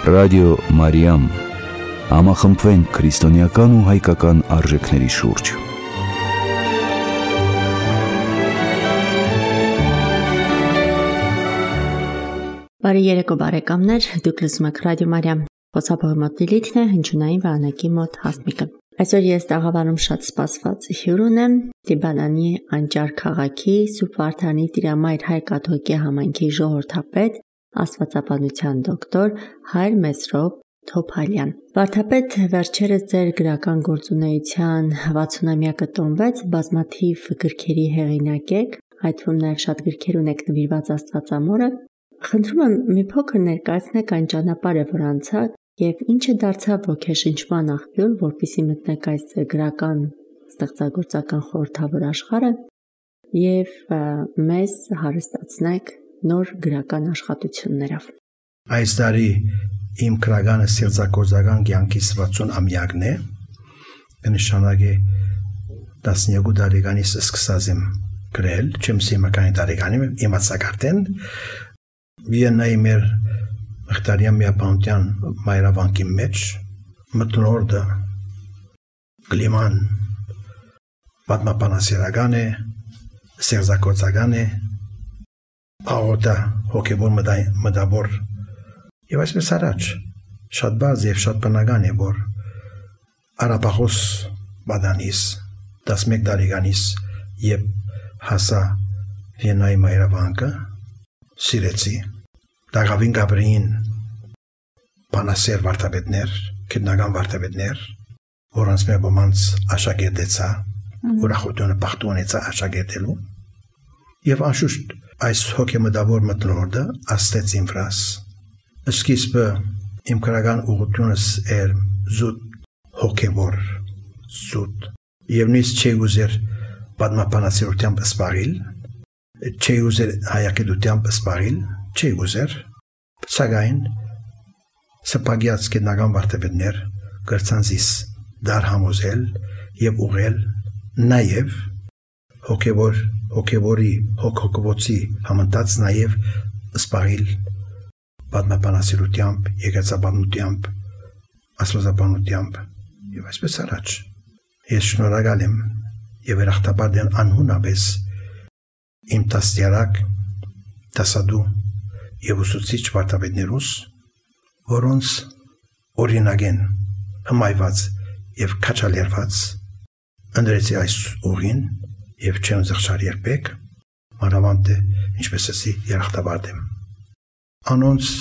Ռադիո Մարիամ, համախմբվենք քրիստոնեական ու հայկական արժեքների շուրջ։ Բարի երեկո բարեկամներ, դուք լսում եք Ռադիո Մարիամ, խոսափողի մոտ Լիլիթն է, հնչյունային վահանակի մոտ Հասմիկը։ Այսօր ես տաղավարում շատ սպասված հյուր ունեմ Լիբանանի Անճար քաղաքի Սուրբ Վարդանի Տիրամայր հայ-կաթողիկե համայնքի ժողովրդապետ, աստվածաբանության դոկտոր Հայր Մեսրոպ Թոփալյան։ Վարդապետ, վերջերս ձեր գրական գործունեության 60-ամյակը տոնվեց, բազմաթիվ գրքերի հեղինակ եք, այդ թվում նաև շատ գրքեր ունեք նվիրված Աստվածամորը։ Խնդրում եմ մի փոքր ներկայացնեք այն ճանապարհը, որ անցաք, եւ ինչը դարձավ ոգեշնչման աղբյուր, որպեսզի մտնեք այս գրական ստեղծագործական խորհրդավոր աշխարհը եւ մեզ հարստացնեք նոր գրական աշխատություններով։ Այս տարի իմ գրական ստեղծագործական կյանքի 60-ամյակն է, կնշանակի 12 տարեկանից սկսած եմ գրել, չեմ սիմականի տարեկանի իմացակարտեն Վիեննայի մեր Մխտարյան միապանության մայրավանքի մեջ մթնորդը կլիման պատմապանասիրական է, ստեղծագործական է, աղոթը հոգևոր մտավոր եւ այսպես առաջ շատ բազ եւ շատ բնական է, որ արաբախոս բադանիս 11 տարեկանից եւ հասա Վիեննայի մայրավանքը սիրեցի Դաղավին Գաբրիին բանասեր վարդապետներ, գիտնական վարդապետներ, որոնց մեր ոմանց աշակերտեցա, ուրախությունը պաղտունեցա աշակերտելու եւ անշուշտ այս հոգեմտավոր մթնորդը աստեց իմ վրաս։ Սկիզբը իմ գրական ուղղությունս էր զուտ հոգևոր, զուտ եւ նույնիսկ չի ուզեր պատմապանասիրությամբ սպառիլ, չի ուզեր հայագիտությամբ սպառիլ, չի ուզեր, սակայն սպագյաց գիտնական վարդապետներ գրցանցիս դար համոզել եւ ուղղել նաեւ հոգևորի համընթաց նաեւ սպառիլ պատմապանասիրությամբ, եկեղեցաբանությամբ, աստվածաբանությամբ եւ այսպես առաջ։ Ես շնորհակալ եմ եւ երախտապար դեն անհունաբես իմ տասյարակ տասադու եւ ուսուցիչ վարդապետներուս, որոնց օրինակ են հմայված եւ քաչալերված ընդրեցի այս ուղին եւ չեմ զղջար երբեք, մանավանդ ինչպես ասի երախտապար եմ։ Անոնց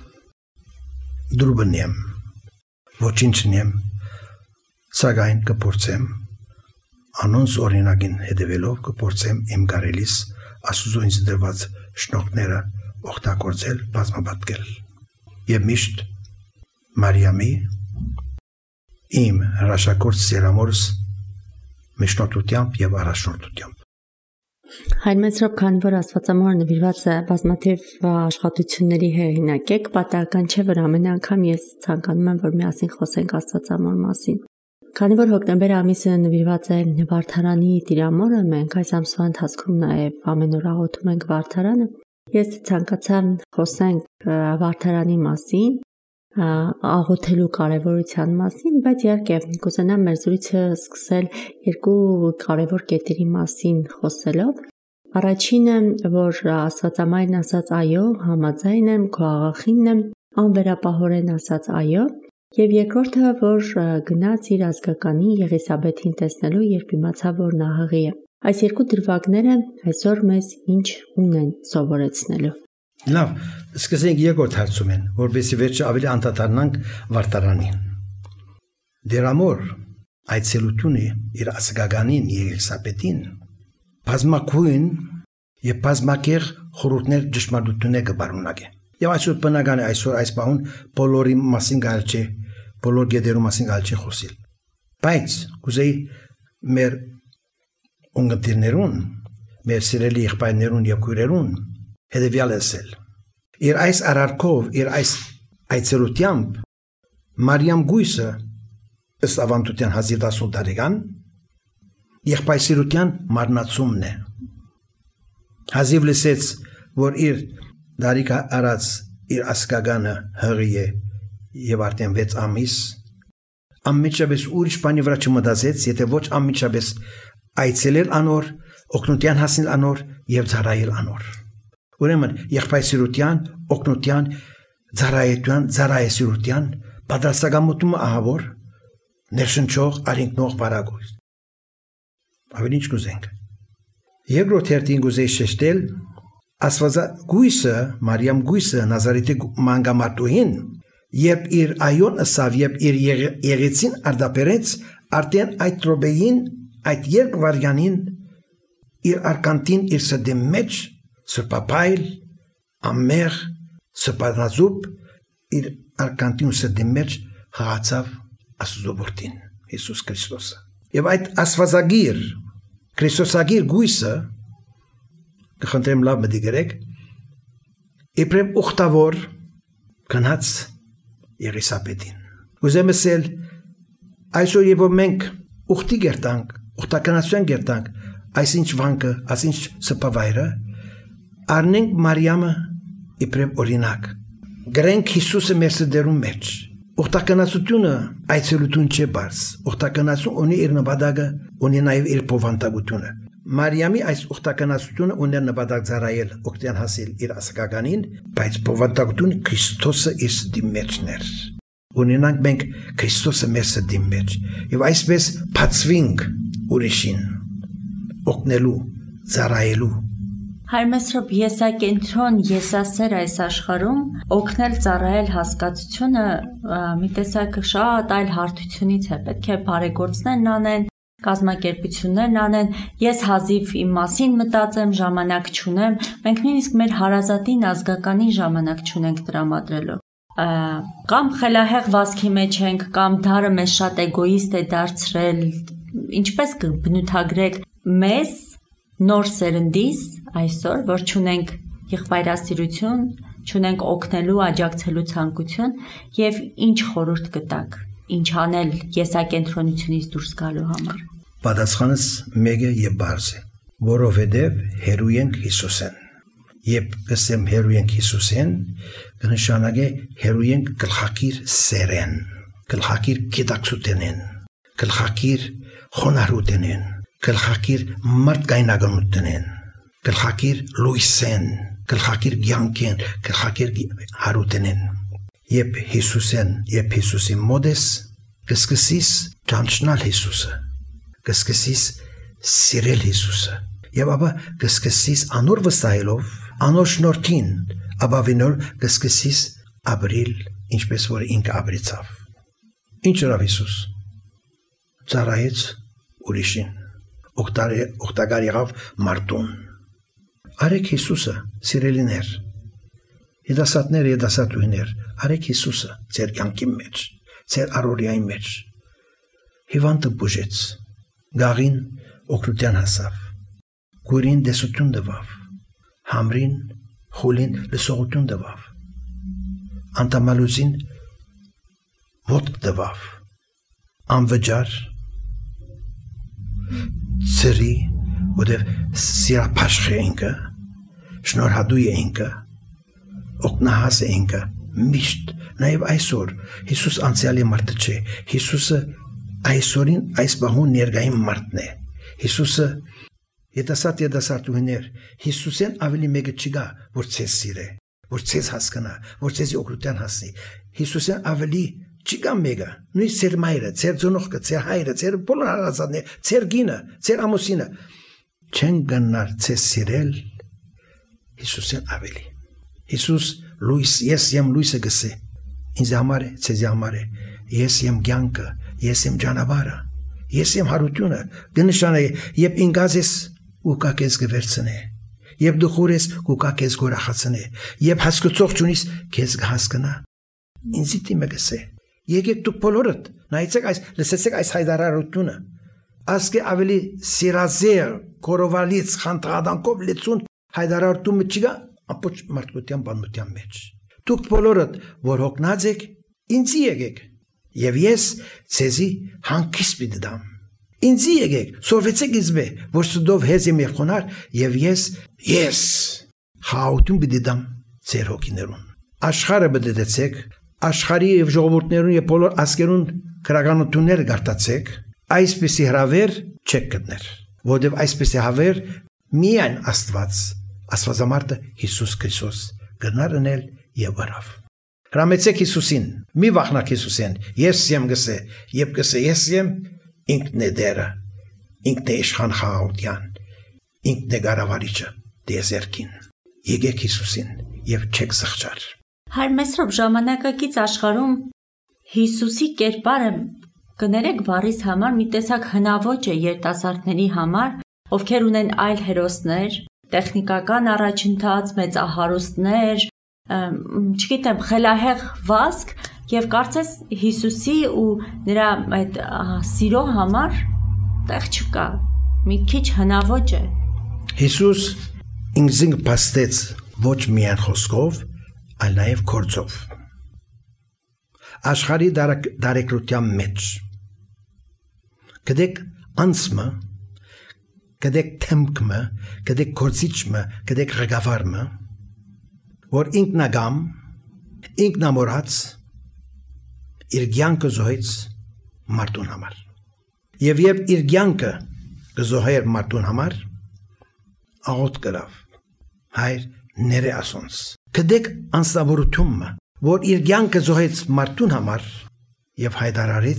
դրուբնեմ, ոչինչնեմ, սակայն կփորձեմ անոնց օրինակին հետևելով կփորձեմ իմ կարելիս Աստծո ինձ դրված շնորհները օգտագործել, բազմապատկել եւ միշտ Մարիամի իմ հրաշագործ սերամորս մեջնորդությամբ եւ առաջնորդությամբ։ Հայր Մեսրոպ, քանի որ Աստվածամորը նվիրված է բազմաթիվ աշխատությունների հեղինակ եք, պատահական չէ, որ ամեն անգամ ես ցանկանում եմ, որ միասին խոսենք Աստվածամոր մասին։ Քանի որ հոկտեմբեր ամիսը նվիրված է Վարդարանի Տիրամորը, մենք այս ամսվա ընթացքում նաև ամեն օր աղոթում ենք Վարդարանը, ես ցանկացա խոսենք Վարդարանի մասին, աղոթելու կարևորության մասին, բայց իհարկե կուզենամ մեր զրույցը սկսել երկու կարևոր կետերի մասին խոսելով։ Առաջինը, որ Աստվածամայրն ասաց այո, համաձայն եմ, քո աղախինն եմ, անվերապահորեն ասաց այո, եւ երկրորդը, որ գնաց իր ազգականի Եղիսաբեթին տեսնելու, երբ իմացավ, որ նա հղի է։ Այս երկու դրվագները այսօր մեզ ինչ ունեն սովորեցնելու։ Լավ, սկսենք երկրորդ հարցումեն, որովհետեւ վերջը ավելի անդադարնանք Վարդարանին։ Դերամոր այցելությունը իր ազգականին Եղիսաբեթին բազմակույն եւ բազմակեր խորհուրդներ ճշմարտություններ կբարունակի։ Եվ այսօր բնական է այսօր այս բան բոլորի մասին գալ չէ, բոլոր գեդերու մասին գալ չէ խոսիլ։ Բայց կուզեի մեր ունգընտիրներուն, մեր սիրելի եղբայրներուն եւ քույրերուն հետեւյալ ասել։ Իր այս արարքով, իր այս այցելությամբ Մարիամ Գույսը ըստ ավանդության 1010 տարեկան եղբայրսիրության մարնացումն է։ Հազիվ լսեց, որ իր դարիքա արած իր ասկագանը հղի է եւ արդեն 6 ամիս ամիջապես ուրիշ բանի վրա չմտածեց, եթե ոչ ամիջապես այցելել անոր, օգնության հասնել անոր եւ ծառայել անոր։ Ուրեմն եղբայրության, օգնության, ծառայության պատրաստակամությունը ահավոր ներշնչող արինքնող բարագույս։ Ավելի ինչ կուզենք։ Երկրորդ հերթին կուզեի շեշտել Աստվածագույսը, Մարիամ գույսը Նազարեթի մանկամարտուհին, երբ իր այոն ըսավ, երբ իր եղեցին արդապերեց, արդեն այդ րոպեին, այդ երկվարյանին իր արկանտին իր սրտի մեջ սրբապայլ, ամեղ, սրբանազուր իր արկանտին սրտի մեջ խաղացավ Աստծո որդին Հիսուս Քրիստոսը։ Եվ այդ աստվածագիր Քրիստոսագիր գույսը կխնդրեմ լավ մտիգրեք իբրև ուխտավոր կնած Եղիսաբեթին։ Ուզեմ ասել այսօր երբ մենք ուխտի գերտանք, ուխտականացության գերտանք, այսինչ վանկը, այսինչ սպավայրը, առնենք Մարիամը իբրև օրինակ։ Գրենք Հիսուսը մեր սրտերում մեջ։ Ուխտականացությունը այցելություն չէ բարձ։ Ուխտականացություն ունի իր նպատակը, ունի նաև իր փոխանցությունը։ Մարիամի այս ուխտականացությունը ուներ նպատակ ծառայել, օգտյան հասել իր ասկականին, բայց փոխանցությունը Քրիստոսը իր դիմեցն էր։ Ունենանք մենք Քրիստոսը մեր սրտի մեջ եւ այսպես բացվինք ուրիշին օգնելու, ծառայելու։ Հայր Մեսրոպ, եսակենտրոն, եսասեր այս աշխարհում օգնել ծառայել հասկացությունը մի տեսակ շատ այլ հարթությունից է, պետք է բարեգործներն անեն, կազմակերպություններն անեն, ես հազիվ իմ մասին մտածեմ, ժամանակ չունեմ, մենք նույնիսկ մեր հարազատին ազգականին ժամանակ չունենք տրամադրելու։ Կամ խելահեղ վազքի մեջ ենք, կամ դարը մեզ շատ էգոիստ է դարձրել, ինչպես կբնութագրեք մեզ նոր սերնդիս այսօր, որ չունենք եղբայրասիրություն, չունենք օգնելու, աջակցելու ցանկություն եւ ինչ խորհուրդ կտաք, ինչ անել եսակենտրոնությունից դուրս գալու համար։ Պատասխանս մեկը եւ բարձ է, որովհետեւ հերու ենք Հիսուսեն։ Երբ կսեմ հերու ենք Հիսուսեն, կնշանակե հերու ենք գլխակիր սերեն, գլխակիր գիտակցութենեն, գլխակիր խոնարհութենեն, գլխակիր մարդկայնականութենեն, գլխակիր լույսեն, գլխակիր ցանկեն, գլխակիր հարութենեն։ Երբ Հիսուսի մոդես կսկսես ճանչնալ Հիսուսը, կսկսես սիրել Հիսուսը, եւ ապա կսկսես անոր վստահելով, անոր շնորհքին, ապա վինոր կսկսես ապրել ինչպես որ ինքը ապրեցավ։ Ինչ էր Հիսուս։ Ծառայեց ուրիշին, օգտակար եղավ մարդուն։ Արեք Հիսուսը, սիրելիներ, Եդասատներ, եդասատուհիներ, արեք Հիսուսը ձեր կյանքի մեջ, ձեր առօրյայի մեջ։ Հիվանդը բուժեց, գաղին օգնության հասավ, քուրին դեսություն տվավ, համրին, խուլին լսողություն տվավ, անտամալուզին ոտք տվավ, անվճար ծրի, որտեղ սիրափաշխ է ինքը, շնորհադու է ինքը, օգնահաս է ինքը, միշտ, նաև այսօր, Հիսուս անցյալի մարդը չէ, Հիսուսը այսօրին այս բահուն ներգային մարդն է, Հիսուսը եդասատուհիներ, Հիսուսեն ավելի մեկը չգա, որ ցեզ սիրե, որ ցեզ հասկանա, որ ցեզի օգնության հասնի, Հիսուսեն ավելի չգա մեկը, նույնիսկ ձեր մայրը, ձեր ծնողքը, ձեր հայրը, ձեր բոլոր հարազատները, ձեր գինը, ձեր ամուսինը, չեն գնար ցեզ սիրել Հիսուսեն ավելի։ Հիսուս լույս, ես եմ լույսը գսե, ինձ համար է, ցեզի համար է, ես եմ կյանքը, ես եմ ճանապարհը, ես եմ հարությունը, կնշանակե, երբ ինգազ ես ու կա քեզ կվերցնե, երբ դու խոր ես ու կա քեզ գորախացնե, երբ հասկացող չունիս քեզ կհասկանա, ինձի դիմը գսե, եկեք դուք բոլորդ, նայեցեք այս, լսեցեք այս հայտարարությունը, ասկե ավելի սիրազեր, կորովալից, խանդրադանքով լեցուն հայտարարությունը չկա, ապոչ մարդկության բանության մեջ։ Դուք բոլորդ, որ հոգնած եք, ինձի եկեք, եւ ես ցեզի հանգիստ պիտի դամ։ Ինձի եկեք, սորվեցեք ինձ, որ սդով հեզ եմ եղքոնար, եւ ես խաղաղություն պիտի դամ ձեր հոգիներուն։ Աշխարհը բդեցեք, աշխարհի եւ ժողովուրդներուն եւ բոլոր ազգերուն քրագանություններ գարտացեք, այսպիսի հրավեր չեք գտներ, որովհետեւ այսպիսի հավեր միայն Աստվածամարտը Հիսուս Քրիստոս գնարնել եւ վրավ։ Հրամեցեք Հիսուսին, մի վախնակ Հիսուսին, ես եմ գսե, եւ գսե ես եմ, ինքն է դերը, ինքն է իշխան խաղաղության, ինքն է գարավարիչը դեզերքին։ Եկեք Հիսուսին եւ չեք զղջար։ Հայր Մեսրոպ, ժամանակակից աշխարհում Հիսուսի կերպարը կներեք բառից համար մի տեսակ հնաոճ է երիտասարդների համար, ովքեր ունեն այլ հերոսներ, տեխնիկական առաջընթաց, մեծահարուստներ, չգիտեմ, խելահեղ վազք եւ կարծես Հիսուսի ու նրա այդ սիրո համար տեղ չկա, մի քիչ հնաոճ է։ Հիսուս ինքզին փաստեց ոչ միայն խոսքով, այլ նաեւ գործով։ Աշխարհի դարեկրության մեջ գտեք անցումը, գտեք թեմքը, գտեք գործիչը, գտեք ղեկավարը, որ ինքնագամ, ինքնամորած իր կյանքը զոհեց մարդուն համար։ Եվ երբ իր կյանքը զոհեր մարդուն համար, աղոթ կրավ, հայր ները ասոնց։ Գտեք անձնավորությունը, որ իր կյանքը զոհեց մարդուն համար եւ հայտարարեց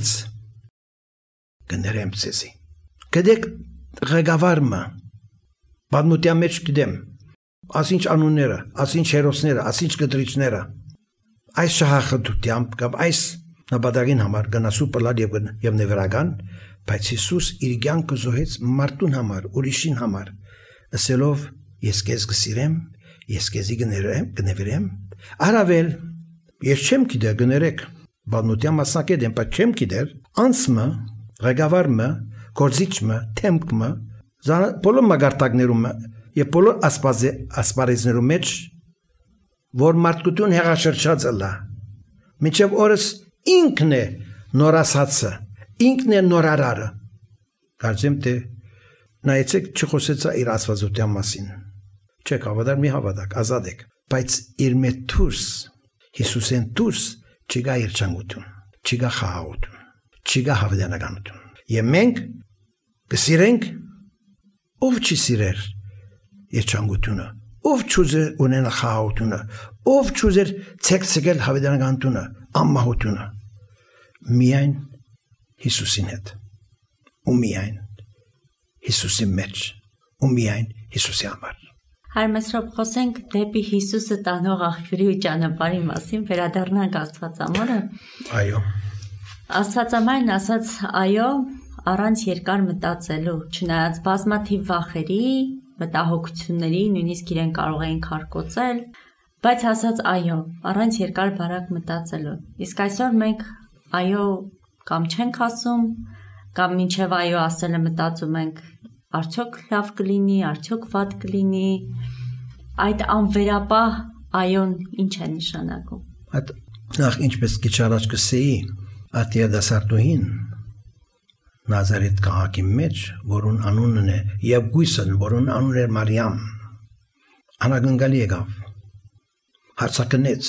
կներեմ ցեզի։ Գտեք ղեկավարը, բանուտյան մեջ գիտեմ, ասինչ անունները, ասինչ հերոսները, ասինչ կտրիչները, այս շահախնդությամբ կամ այս նպատակին համար գնասու պլալ եւ նվիրական, բայց Հիսուս իր կյանքը զոհեց մարդուն համար, ուրիշին համար, ասելով ես քեզ կսիրեմ, ես քեզի կնվիրեմ, առավել ես չեմ գիտեր գներեք, բանուտյան մասնակետ եմ, բայց չեմ գիտեր, անցմը, ղեկավարը, գործիչը, թեմքը, բոլոր մագարտակներում եւ բոլոր ասպարեզներում մեջ, որ մարդկություն հեղաշրջած ըլա, մինչև օրս ինքն է նորասացը, ինքն է նորարարը, կարծեմ թե նայեցեք չխոսեցա իր ասվածության մասին, չեք հավատար մի հավատակ, ազատ եք, բայց իր մեծ դուրս, Հիսուսեն դուրս չկա երջանկություն, չկա խաղաղություն, չկա հավիտենականություն, եւ մենք կսիրենք, ով չի սիրեր երջանկությունը, ով չուզեր ունենալ խաղաղությունը, ով չուզեր ցեկցել հավիտենականությունը, անմահությունը, միայն Հիսուսին հետ, ու միայն Հիսուսի մեջ, ու միայն Հիսուսի համար։ Հայր Մեսրոպ, խոսենք դեպի Հիսուսը տանող աղբյուրի ու ճանապարհի մասին, վերադառնանք Աստվածամորը։ Այո։ Աստվածամայրն ասաց այո, առանց երկար մտածելու, չնայած բազմաթիվ վախերի, մտահոգությունների, նույնիսկ իրեն կարող էին քարկոծել, բայց ասաց այո, առանց երկար բարակ մտածելու։ Իսկ այսօր մենք այո կամ չենք ասում, կամ մինչև այո ասելը մտածում ենք, արդյոք լավ կլինի, արդյոք վատ կլինի, այդ անվերապահ այոն ինչ է նշանակում։ Այդ նախ ինչպես քիչ առաջ կսեի, այդ երիտասարդուհին Նազարեթ քաղաքի մեջ, որուն անունն է եւ գույսն, որուն անունն էր Մարիամ, անագնգալի եկավ, հարցակնեց,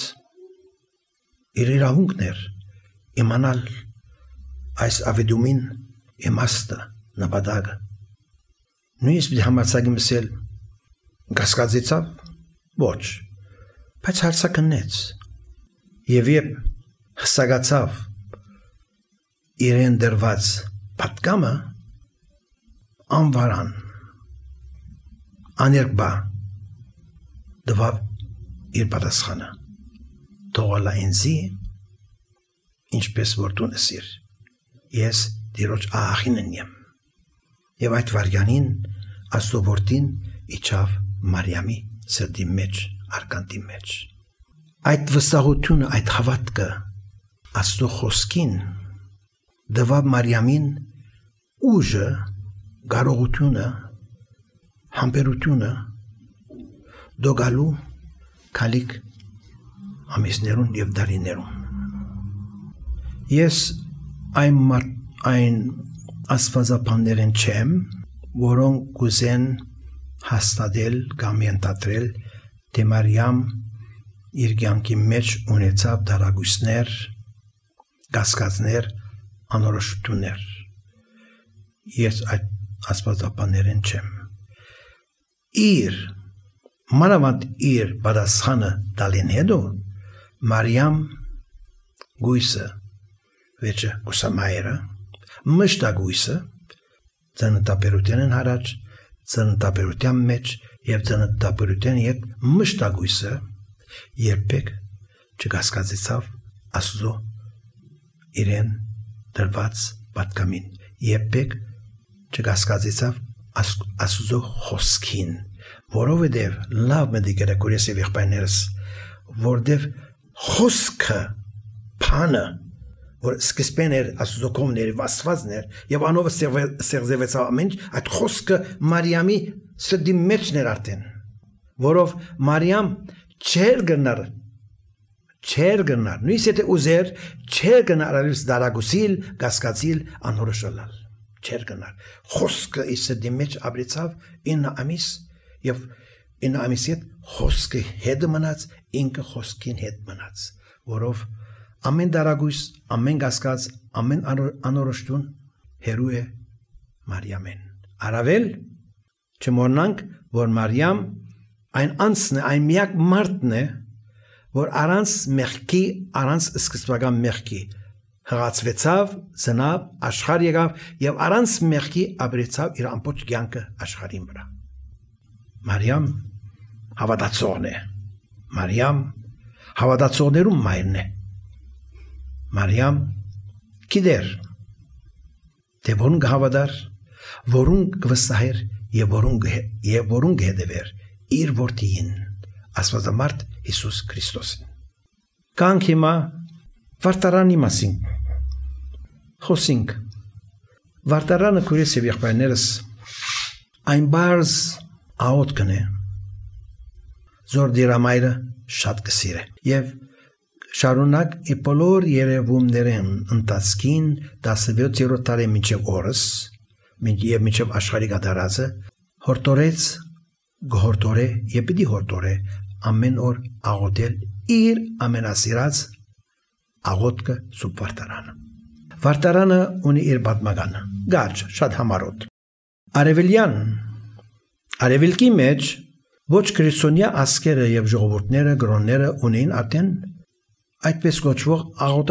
իր իրավունքն էր իմանալ այս ավետումին իմաստը, նպատակը։ Նույնիսկ համարձակի մսել կասկածեցավ, ոչ, բայց հարցակնեց եւ երբ հսկացավ իրեն դրված պատկամը անվարան աներկբա դվավ իր պատասխանը թողալա ինձի ինչպես որ դու նսիր ես դիրոջ աղախինն եմ եւ այդ վարյանին աստծո որդին իջավ Մարիամի սրտի մեջ արկանտի մեջ այդ վստահությունը այդ հավատքը աստծո խոսքին դվավ Մարիամին ուժը, կարողությունը, համբերությունը դոգալու քալիք ամիսներուն եւ դարիներուն։ Ես այն աստվածապաններն չեմ, որոնք կուզեն հաստատել կամ ենթադրել, թե Մարիամ իր կյանքի մեջ ունեցավ դարագույսներ, կասկածներ, անորոշություններ։ Ես այդ աստվածապաններն չեմ։ Մանավանդ իր պատասխանը տալին հետո Մարիամ գույսը վեճը կուսամայրը մշտագույսը ծննդաբերությանն հարաճ ծննդաբերության մեջ եւ ծննդաբերության հետ մշտագույսը երբեք չկասկածեցավ Աստծո իրեն դրված պատկամին երբեք չկասկածեցավ Աստծո խոսքին որովհետեւ լավ մտիկերը կուրեսի եղբայրներս որովհետեւ խոսքը փանը որ սկզբեն էր Աստծո կողմն էր Աստվածն էր եւ անով ստեղծվեցավ ամեն ինչ այդ խոսքը Մարիամի սրտի մեջն էր արդեն որով Մարիամ չեր գնար նույնիսկ եթե ուզեր չեր գնար արիս դարագուսիլ կասկածիլ անորոշալալ չեր գնար խոսքը իր սրտի մեջ ապրեցավ 9 ամիս եւ 9 ամիս հետ խոսքը հետ մնաց ինքը խոսքին հետ մնաց որով ամեն դարագույս ամեն կասկած ամեն անորոշություն հերու է Մարիամեն առավել չմոռնանք որ Մարիամ այն անձն է այն միակ մարդն է որ առանց մեղքի առանց սկզբական մեղքի հղացվեցավ ծնավ աշխարհ եկավ եւ առանց մեղքի ապրեցավ իր ամբողջ կյանքը աշխարհին վրա Մարիամ հավատացողն է Մարիամ հավատացողներու մայրն է Մարիամ գիտեր թե որուն հավատար որուն կվստահեր եւ որուն կհետևեր իր որդին Աստվածամարդ Հիսուս Քրիստոսին կանք հիմա վարտարանի մասին խոսենք վարտարանը քուրեսի եղբայրներս այն բարձ աղոթքն է զոր դիրամայրը շատ կսիրե եւ շարունակ ի բոլոր երևումներն ընթացքին 17-րդ տարի մինչև օրս եւ մինչև աշխարհի գդարածը հորտորեց գորտորե եւ պիտի հորտորե ամեն օր աղոթել իր ամենասիրած աղոթքը սուրբ վարտարանը վարտարանը ունի իր պատմականը գաճ շատ համառոտ արևելքի մեջ ոչ քրիստոնյա ասկերը եւ ժողովուրդները գրոնները ունեն արդեն այդպես կոչվող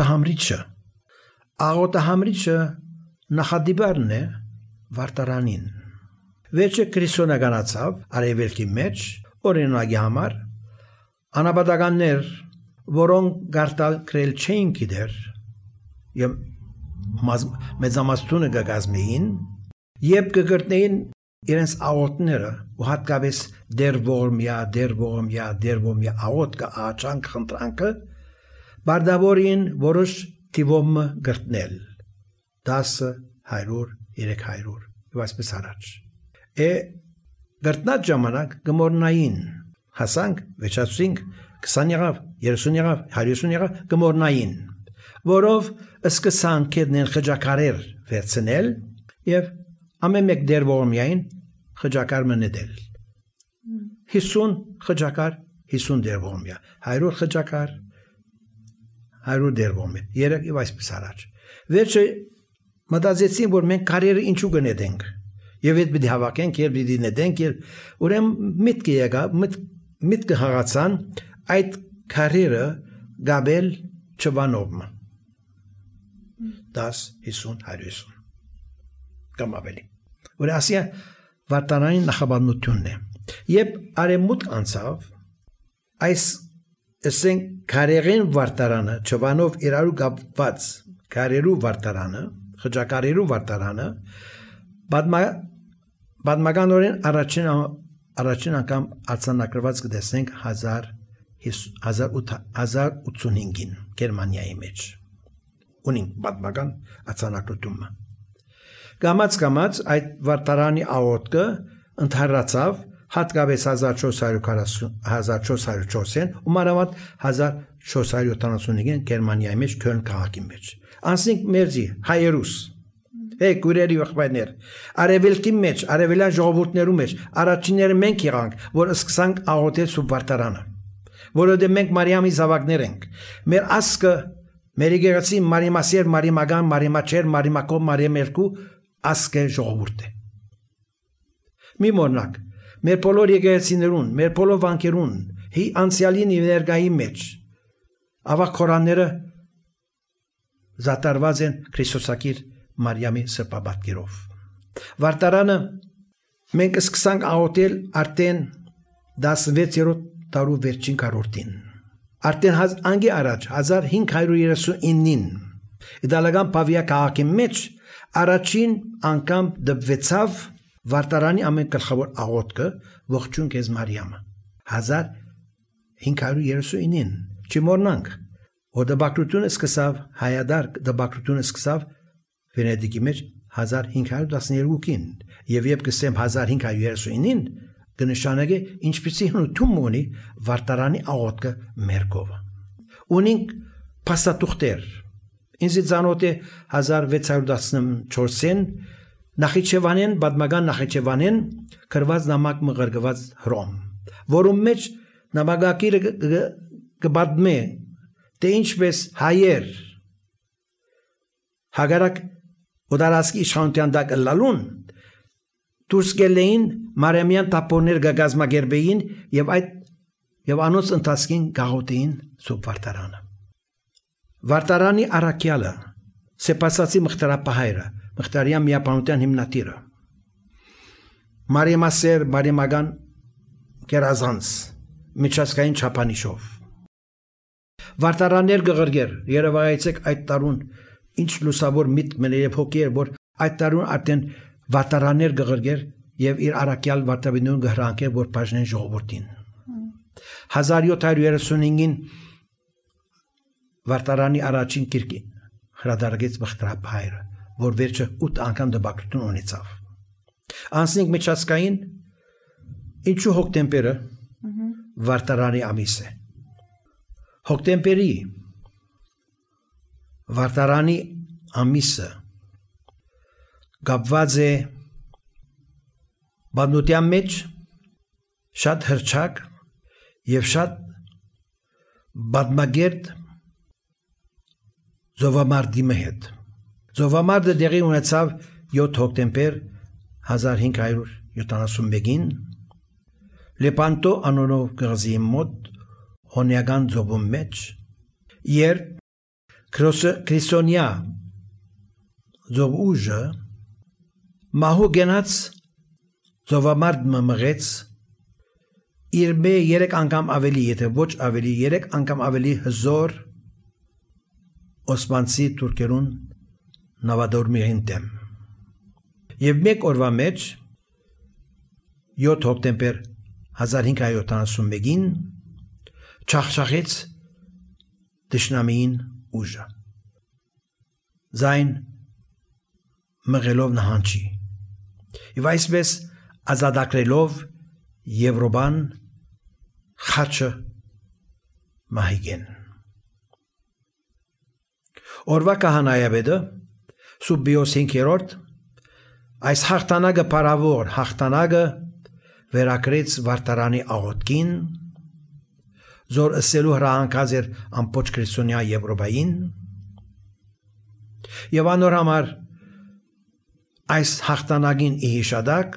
աղոթահամրիչը նախադիբարն է վարտարանին Վերջը քրիստոնեականացավ արևելքի մեջ օրինակի համար անաբադականներ որոնք գարտալ քրել չէին գիտեր եւ մեծամասնությունը գազմեին եւ կգրտնեին իրենց աղոթները ու հատկապես դեր ողմյա աղոթքը աճանք խնդրանքը բարդավորին որոշ տիվոմը գրտնել 10 100 300 եւ այսպես առաջ գրտնած ժամանակ գմորնային հասանք վեճացինք 20 եղավ 30 եղավ 150 եղավ գմորնային որով սկսանք կերնել խճակարեր վերցնել եւ ամեն մեկ դեր ողմյային խճակար մնել 50 խճակար 50 դեր ողմյա 100 խճակար 100 դեր ողմյա երեք եւ այսպես առաջ վերջը մտածեցին որ մենք կարիերը ինչու գնենք եւ այդ պիտի հավաքենք եւ պիտի նետենք ուրեմն միտքը եկավ միտքը հաղացան այդ կարիերը գաբել չվանովը 10 50 150 կամ ավելի որ ասիա վարտարանին նախաբանությունն է եւ արեմուտ անցավ այս ասենք կարիերեն վարտարանը չվանով իրարու գապված կարիերու վարտարանը խճակարերու վարտարանը Բադմագանորեն առաջին անգամ արձանագրված կտեսնենք 1085-ին Գերմանիայի մեջ ունին բադմագան արձանագրությունը Գամած այդ վարտարանի աղոթքը ընդհանրացավ հատկապես 1440-1404-ին ու մանավանդ 1475-ին Գերմանիայի մեջ Քյոլն քաղաքի մեջ անցնենք մերձի հայերուս Գուրերի եղբայրներ արևելքի մեջ արևելյան ժողովուրդներու մեջ առաջինները մենք եղանք որ սկսանք աղոթել սուրբ վարտարանը որովհետև մենք Մարիամի զավակներ ենք։ Մեր ասկը, մեր եկեղեցի Մարիմասեր, Մարիմագան, Մարիմաչեր, Մարիմակով, Մարիմերկու ասկը ժողովուրդ է։ Մի մոռնաք, մեր բոլոր եկեղեցիներուն, մեր բոլոր վանքերուն, հի անցյալի ներկայի մեջ ավակ խորանները զատարված են Քրիստոսակիր Մարիամի սրբապատկերով։ Վարտարանը մենք սկսանք աղոթել արդեն 16-րդ տարու վերջին քառորդին։ Արդեն անգի առաջ 1539-ին Իտալական Պավիա քաղաքի մեջ առաջին անգամ դպվեցավ Վարտարանի ամենագլխավոր աղոթքը ողջույն քեզ Մարիամը 1539-ին։ Չմոռնանք, որ դպակրությունը սկսավ հայադար դպակրությունը սկսավ Վենեդիկի մեջ 1512-ին եւ երբ կսեմ 1539-ին կնշանակե ինչպեսի հնություն ունի Վարտարանի աղոթքը մերկով։ Ունենք փաստաթուղթեր։ Ինձ ցանոթ է 1614-ին Նախիջևանեն պատմական Նախիջևանեն գրված նամակ մղրգված Հռոմ, որում մեջ նամակագիրը կպատմե թե ինչպես հայեր հագարակ Ոդարասկի իշխանության տակ լալուն դուրս գելեին Մարիամյան տապորներ գազմագերբեին եւ անոնց ընթացքին գաղութեին Սուրբ Վարտարանը։ Վարտարանի առաքյալը Սեպասացի Մխիթարապահայրը Մխիթարյան միապանության հիմնադիրը Մարիամասեր Մարիամագան Կերազանց միջազգային չափանիշով Վարտարաններ գղրգեր երևայեցեք այդ տարուն ինչ լուսավոր միտք մներև հոգեր որ այդ տարուն արդեն վարտարաններ գղրգեր եւ իր առաքյալ վարտաբինուն գհրանքեր որ բաժնեն ժողովրդին 1735-ին Վարտարանի առաջին կիրկի հրադարգեց Մխիթարապահայրը որ վերջը 8 անգամ դպակրություն ունեցավ անցնենք միջազգային ինչու հոկտեմբերը Վարտարանի ամիս է հոկտեմբերի Վարտարանի ամիսը գապված է բանության մեջ շատ հրճակ եւ շատ բադմագերտ Զովամարտի հետ Զովամարտը դեղի ունեցավ 7 հոկտեմբեր 1571-ին Լեպանտո անոնով գազի մոտ հոնյական ծովում մեջ երբ Քրիստոնյա ծովուժը մահու գնաց ծովամարտ մղեց իր մե 3 անգամ ավելի եթե ոչ ավելի 3 անգամ ավելի հզոր Օսմանցի թուրքերուն նավադորմիին դեմ եւ մեկ օրվա մեջ 7 հոկտեմբեր 1571-ին չախշախեց դշնամին ուժը զայն մղելով նահանջի եւ այսպես ազատագրելով Եվրոպան խաչը մահիգեն Օրվա կահանայաբեդը Սուբիոս 5-րդ այս հաղթանակը парավոր հաղթանակը վերակրեց Վարտարանի աղոթքին զոր ըսելու հրահանգած էր ամբողջ քրիստոնյա Եվրոպային եւ անոր համար այս հաղթանակին իհիշադակ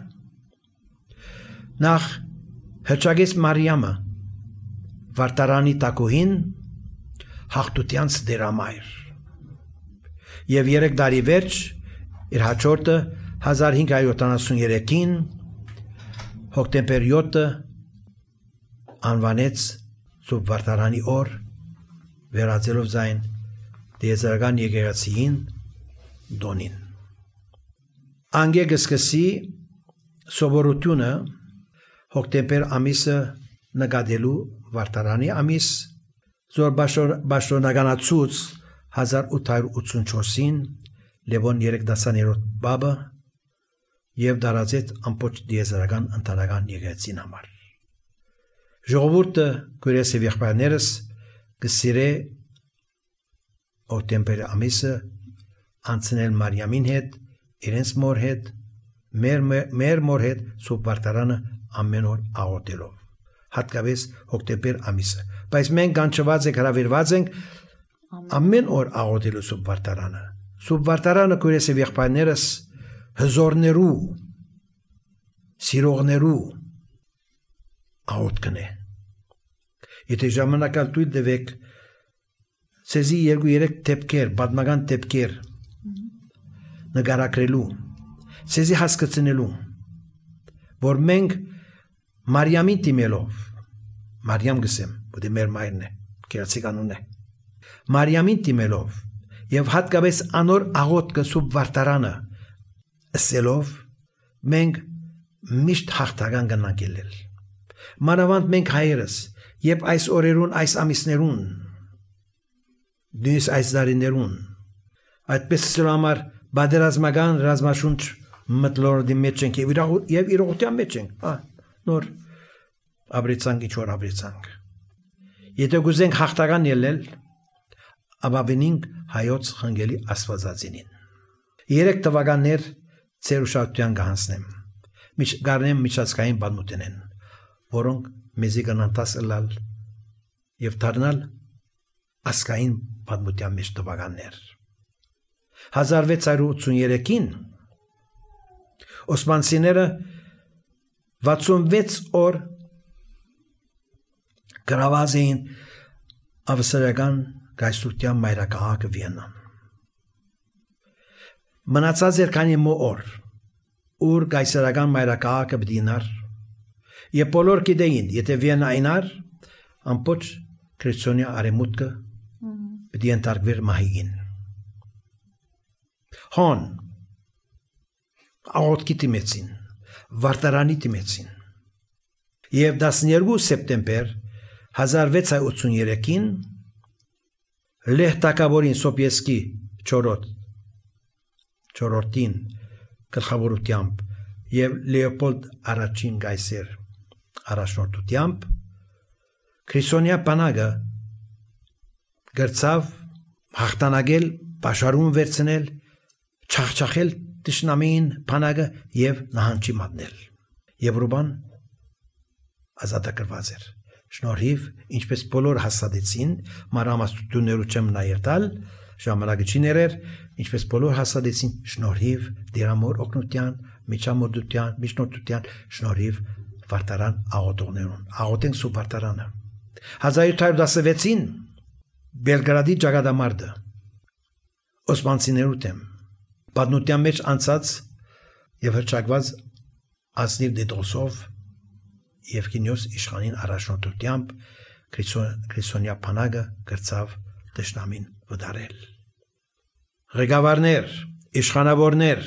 նախ հրճագեց Մարիամը Վարտարանի տակուհին հաղթությանց դերամայր եւ 3 տարի վերջ իր հաջորդը 1573-ին հոկտեմբեր 7-ը անվանեց Սուրբ Վարտարանի օր վերածելով զայն դիեզերական եկեղեցին դոնին անգեգսկսի սովորությունը հոկտեմբեր ամիսը նկատելու Վարտարանի ամիս զոր բաշտոնականացուց 1884-ին Լևոն 3-րդ բաբը եւ դարածեց ամբողջ դիեզերական ընտանեկան եկեղեցին համար ժողովուրդը քուրես եւ եղբայրներս կսիրե հոկտեմբեր ամիսը անցնել Մարիամին հետ իրենց մոր հետ մեր մոր հետ Սուրբ Վարտարանը ամեն օր աղոթելով հատկապես հոկտեմբեր ամիսը։ Բայց մենք կանչված ենք, հրավիրված ենք ամեն օր աղոթելու Սուրբ Վարդարանը։ Սուրբ Վարդարանը կուրես եւ եղբայրներս հզորներու, սիրողներու աղոթքն է։ Եթե ժամանակալ տույլ դվեք, ցեզի 2-3 դեպքեր, պատմական դեպքեր նկարագրելու, ցեզի հասկացնելու, որ մենք Մարիամին դիմելով, Մարիամ գսեմ, որ մեր մայրն է, գեղեցիկ անուն է, Մարիամին դիմելով եւ հատկապես անոր աղոթքը Սուրբ Վարդարանը ասելով, մենք միշտ հաղթական կնանք ելնել։ Մանավանդ մենք հայերս, երբ այս օրերուն, այս ամիսներուն, նույնիսկ այս դարիներուն, այդպես համար բادرազմական ռազմաշունչ մտլորդի մեջ ենք եւ իրողության մեջ ենք, նոր ապրեցանք, ինչ-որ ապրեցանք։ Եթե գուզենք հաղթական ելնել, ապա բնինք հայոց խնգելի աստվածածինին։ 3 տվականներ ծեր ուշադրության կհանձնեմ, գարնեմ միջազգային պատմությունեն, որոնք մեզի կնանտաս ըլալ եւ դառնալ ասկային պատմության մեջ տվականներ։ 1683-ին Օսմանցիները 66 օր գրաված էին ավստրիական գայսրության մայրաքաղաքը Վիեննան։ Մնացած էր քանի օր, ուր գայսրական մայրաքաղաքը բդինար, եւ բոլոր գիտեին, եթե Վիեննա այնար, ամբողջ քրիստոնյա արեմուտքը պիտի ընտարգվեր մահիգին։ Հոն աղոթքի դիմեցին, Վարդարանի դիմեցին։ Եվ 12 սեպտեմբեր 1683-ին Լեհ Տակավորին Սոպիեսկի չորրորդին գլխավորությամբ եւ Լեոպոլդ առաջին գայսեր առաջնորդությամբ քրիստոնյա բանակը գրծավ հաղթանակել, պաշարում վերցնել, չախչախել դաշնամին բանակը եւ նահանջի մատնել։ Եվրոպան ազատագրված էր։ Շնորհիվ, ինչպես բոլոր հաստատեցին, մանրամասնություններու չեմ նայել տալ, ժամանակը չի ներեր, ինչպես բոլոր հաստատեցին, շնորհիվ դերամոր օգնության, միջամորդության, միջնորդության, շնորհիվ Վարդարան աղոթողներուն։ Աղոթենք Սուրբ Վարդարանը։ 1716-ին Բելգրադի ճակատամարտը Օսմանցիներու դեմ պատմության մեջ անցած եւ հրճակված ազնիվ դեդոսով Եվգենիոս իշխանին առաջնորդությամբ քրիստոնյա բանակը գրծավ դաշնամին վդարել։ Ղեկավարներ, իշխանավորներ,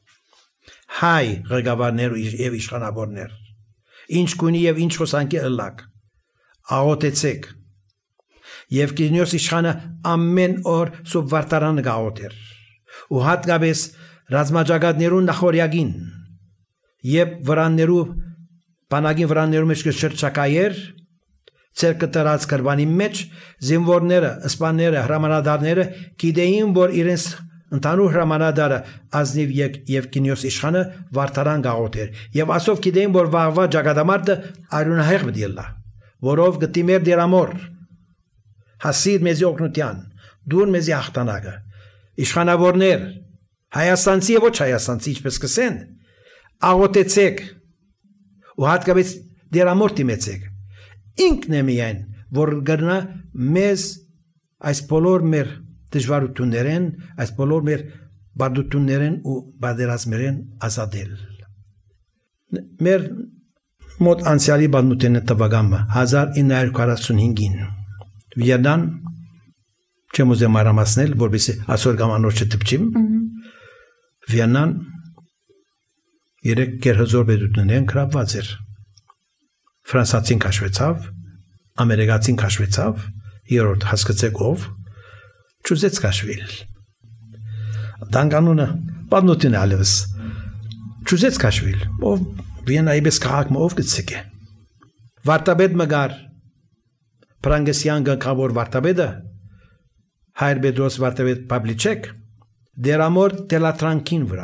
հայ ղեկավարներ եւ իշխանավորներ, ինչ գունի եւ ինչ խոսանքի ըլլակ, աղոթեցեք։ Եվգենիոս իշխանը ամեն օր Սուրբ Վարդարանը գաղոթեր, ու հատկապես ռազմաճակատներուն նախորյակին եւ վրաններու բանակին վրաններու մեջ կշրջակայեր ցերկը տրած կրբանի մեջ զինվորները, սպաները, հրամանատարները գիտեին, որ իրենց ընդհանուր հրամանատարը ազնիվ Եվգենիոս իշխանը Վարդարան գաղոթեր եւ ասով գիտեին, որ վաղվա ճակատամարտը արյունահեղ պիտի լա, որով գտիմեր դերամոր հասիր մեզի օգնության, դուն մեզի հաղթանակը, իշխանավորներ, հայաստանցի եւ ոչ հայաստանցի, ինչպես կսեն, աղոթեցեք ու հատկապես դերամոր դիմեցեք։ Ինքն է միայն, որ գտնա մեզ այս բոլոր մեր դժվարություններեն, այս բոլոր մեր բարդություններեն ու բادرազմերեն ազատել։ Մեր մոտ անցյալի բանուտենը տվագամը 1945-ին Վիեննան չեմ ուզեմ արամասնել, որպեսզի այսօր կամ անոր չտպչիմ, Վիեննան 3 գերհզոր պետություններն գրաված էր։ Ֆրանսացին քաշվեցավ, ամերիկացին քաշվեցավ, երրորդ հասկացեք ով, չուզեց քաշվել։ Դանկանոնը բանուտին ալևս, չուզեց քաշվել, ով Վիեննայի պես քաղաք ով գցեկե։ Վարդապետ մգար, Պրանգեսյան գլխավոր վարդապետը, Հայր Պետրոս վարդապետ Պավլիչեկ, դերամոր Տելատրանկին վրա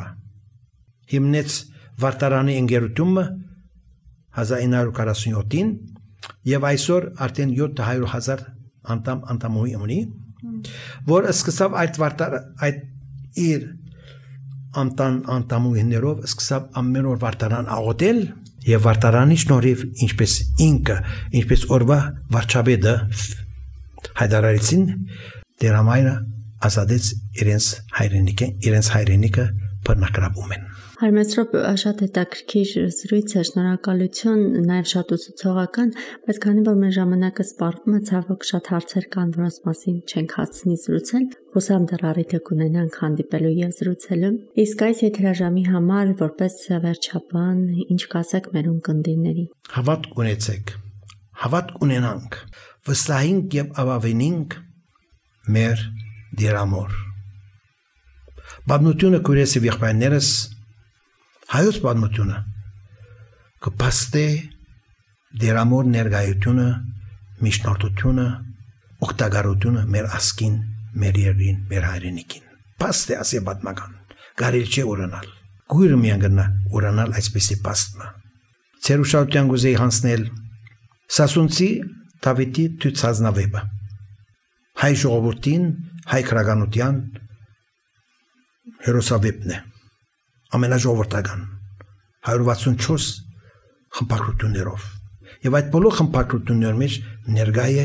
հիմնեց Վարդարանի ընկերությունը 1947-ին Եվ այսօր արդեն 700,000 անդամուհի ունի, որ սկսավ այդ իր անդամուհիներով սկսավ ամեն օր վարտարան աղոթել եւ վարտարանի շնորհիվ ինչպես օրվա վարչապետը Հայդարարիցին դերամայրը ազատեց իրենց հայրենիքը բռնակրավում են։ Հարմեցրոպ շատ հետաքրքիր զրույց է, շնորհակալություն, նաև շատ ուսուցողական, բայց քանի որ մեր ժամանակը սպառվում է, ցավոք շատ հարցեր կան, որոնց մասին չենք հասցնի զրուցել, հուսամ դեռ առիթը կունենանք հանդիպելու եւ զրուցելու։ Իսկ այս եթերաժամի համար որպես վերջաբան ինչ կասեք մեր ունկնդիրների։ Հավատք ունեցեք, հավատք ունենանք, վստահենք եւ ապավինենք մեր դերամոր։ Բանությունը կուրեսի եղբայրներս հայոց բանությունը կփաստե դերամոր ներկայությունը, միջնորդությունը, օգտագործությունը մեր ասկին, մեր երկրին, մեր հայրենիքին։ Փաստե ասե պատմական, կարելի չէ ուրանալ։ Գույրը միան գնա ուրանալ այսպեսի փաստը։ Ցերուշաուտյան գուզեի հանցնել Սասունցի Դավիթի Թույցազնավեբը։ Հայ ժողովրդին, հայ քրագանության հերոսավեպն է։ Ամենաժողովրդական 164 խմբակրություններով եւ այդ բոլոր խմբակրությունների մեջ ներկա է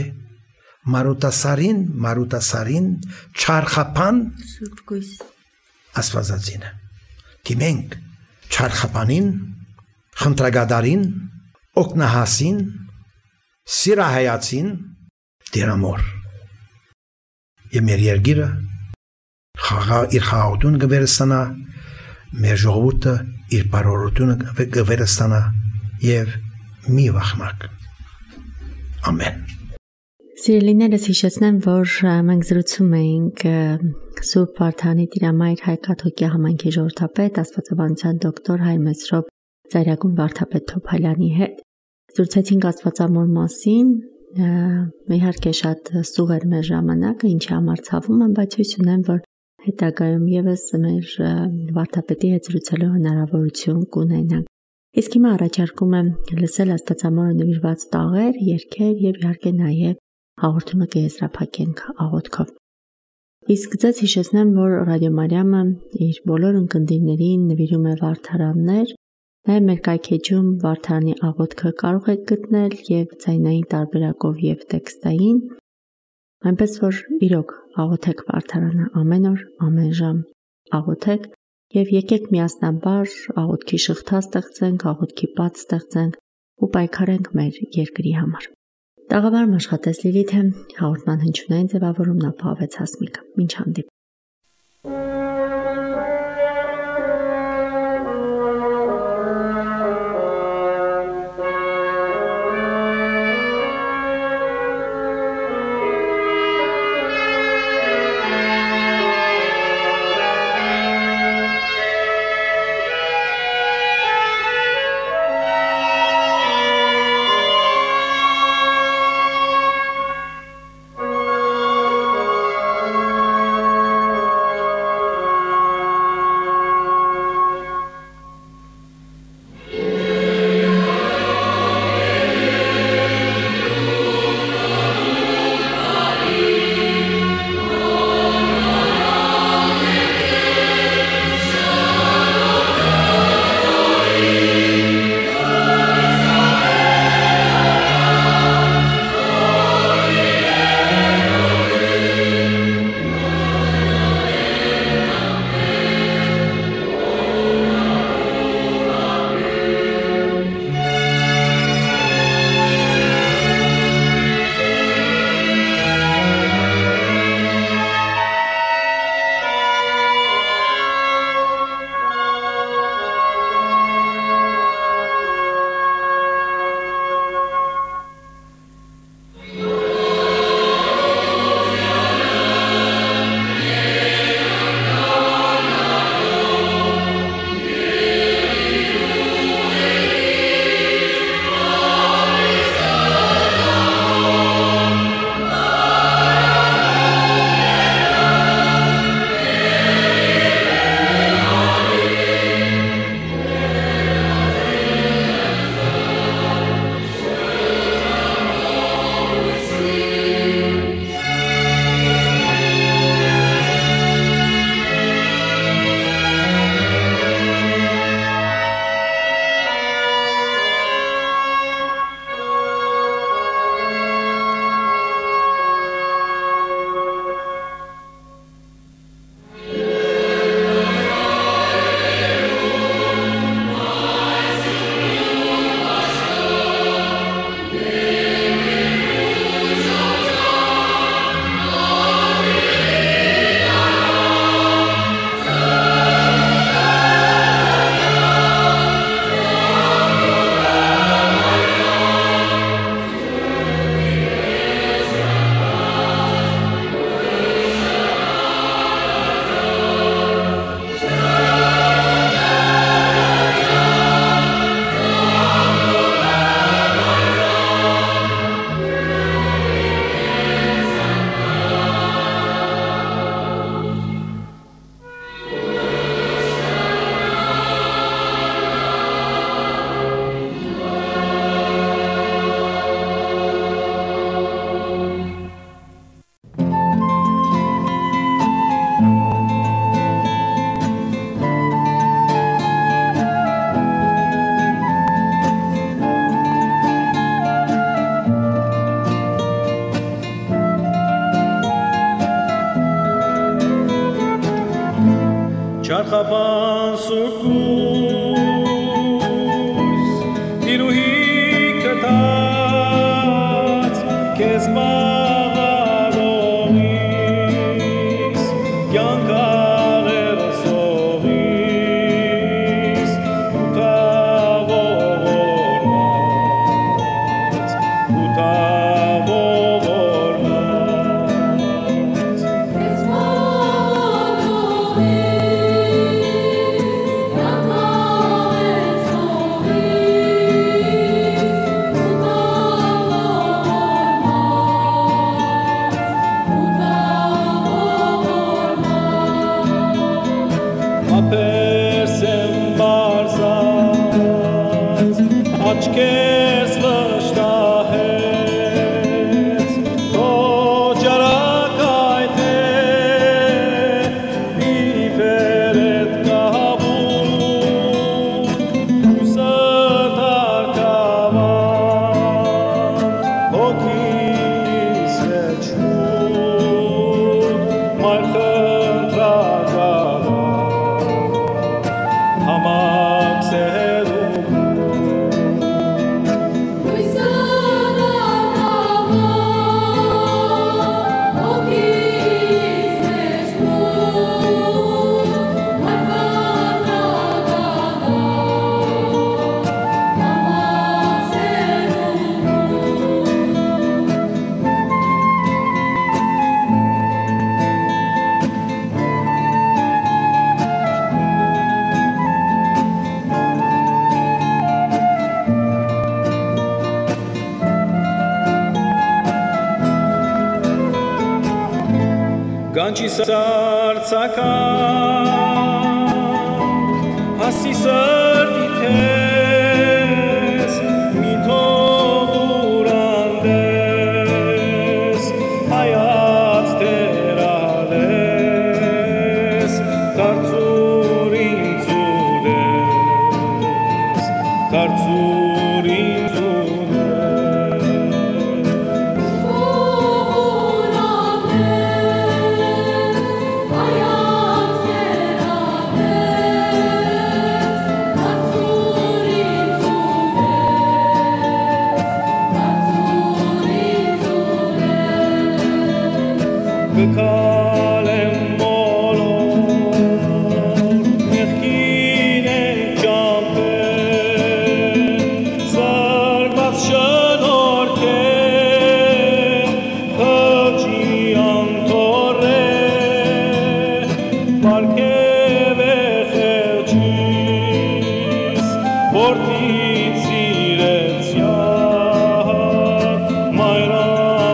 Մարութասարին Չարխապան Սուրբ Գույս Աստվածածինը դիմենք Չարխապանին Խնդրագադարին Օկնահասին Սիրահայացին դերամոր եւ մեր երկիրը իր խաղաղությունը կվերստանա մեր ժողովուրդը իր բարօրությունը կվերստանա եւ մի վախմակ ամեն Սիրելիներս հիշեցնեմ, որ մենք զրուցում էինք Սուրբ Վարդանի Տիրամայր հայ կաթողիկե համայնքի ժողովրդապետ Աստվածաբանության դոկտոր Հայրմեսրոպ Ծայրագուն վարդապետ Թոփալյանի հետ։ Զրուցեցինք Աստվածամոր մասին, իհարկե շատ սուղ էր մեր ժամանակը, ինչի համար ցավում եմ, բայց հույս ունեմ, որ հետագայում եւս մեր վարդապետի հետ զրուցելու հնարավորություն կունենանք։ Իսկ հիմա առաջարկում եմ լսել Աստվածամորը նվիրված տաղեր, երգեր եւ իհարկե նաեւ հաղորդումը կեզրափակենք աղոթքով։ Իսկ ձեզ հիշեցնեմ, որ Ռադիո Մարիամը իր բոլոր ընկերներին նվիրում է վարդարաններ, նաեւ մեր կայքեջում վարդարանի աղոթքը կարող եք գտնել եւ ձայնային տարբերակով եւ տեքստային, այնպես որ իրոք աղոթեք վարդարանը ամեն օր, ամեն ժամ աղոթեք եւ եկեք միասնաբար աղոթքի շղթա ստեղծենք, աղոթքի պատ ստեղծենք ու պայքարենք մեր երկրի համար։ Տաղավար աշխատեց Լիլիթը, հաղորդման հնչյունային ձևավորումն ապահովեց Հասմիկը։ Մինչ հանդիպում։ Ախապան սուրկուս Իրուհի կտած Կեզ մաղարողիս Կյանքաղեր սողիս Ապերսեմ բարզած աչքերս վշտահեց Քոջարակ այդ է իպեր էտ կահաբուն Ուսըտ արկավան հոգիս վեջում մայր խնդրակավան Ganchi sartsakan hasi sardites mitoburandes hayat terales tartsurin zudes tartsurin Kalem molor mechkine jampe zarbat shanorke haji antore parke vechis portit siretia mayra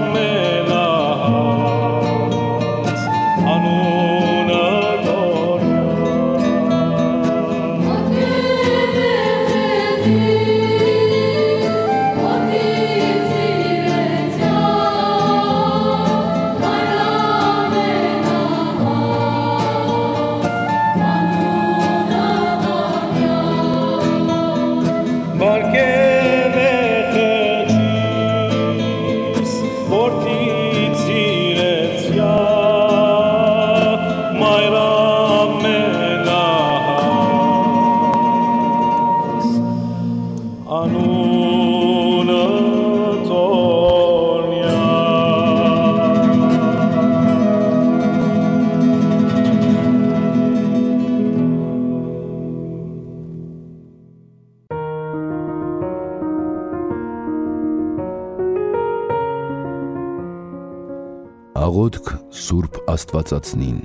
Աղոթք Սուրբ Աստվածածնին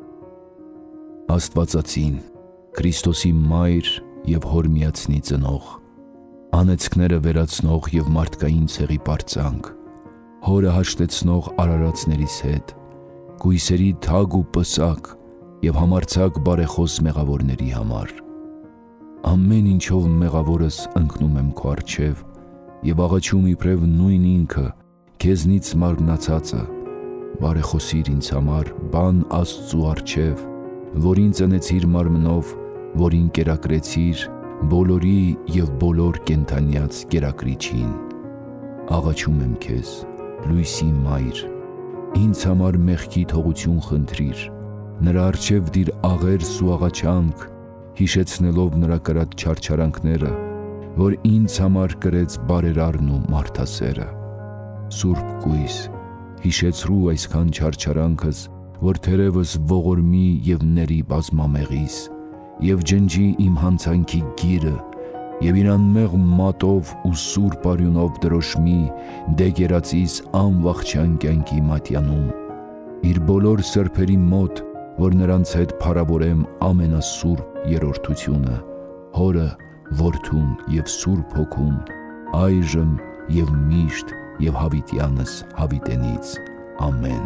Աստվածածին Քրիստոսի մայր եւ հոր միացնի ծնող անեծքները վերացնող եւ մարդկային ցեղի պարծանք հորը հաշտեցնող արարածներիս հետ գույսերի թագ ու պսակ եւ համարցակ բարեխոս մեղավորների համար ամեն ինչով մեղավորս ընկնում եմ քո առջև եւ աղաչում իբրև նույն ինքը քեզնից մարմնացածը բարեխոսիր ինձ համար բան Աստծու առջև, որին ծնեցիր մարմնով, որին կերակրեցիր բոլորի եւ բոլոր կենթանյաց կերակրիչին։ Աղաչում եմ քեզ, լույսի մայր, ինձ համար մեղքի թողություն խնդրիր, Նրա առջև դիր աղերս ու աղաչանք, հիշեցնելով նրա կրած չարչարանքները, որ ինձ համար կրեց բարերարն ու մարդասերը։ Սուրբ կույս, հիշեցրու այսքան չարչարանքս, որ թերևս ողորմի եւ ների բազմամեղիս, եւ ջնջի իմ հանցանքի գիրը, եւ իր անմեղ մատով ու սուրբ արյունով դրոշմի դեգերացիս անվախճան կյանքի մատյանում, իր բոլոր սրբերի մոտ, որ նրանց հետ փառավորեմ ամենասուրբ երրորդությունը, Հորը, Որդուն եւ Սուրբ Հոգուն, այժմ եւ միշտ եւ հավիտյանս հավիտենից։ Ամեն։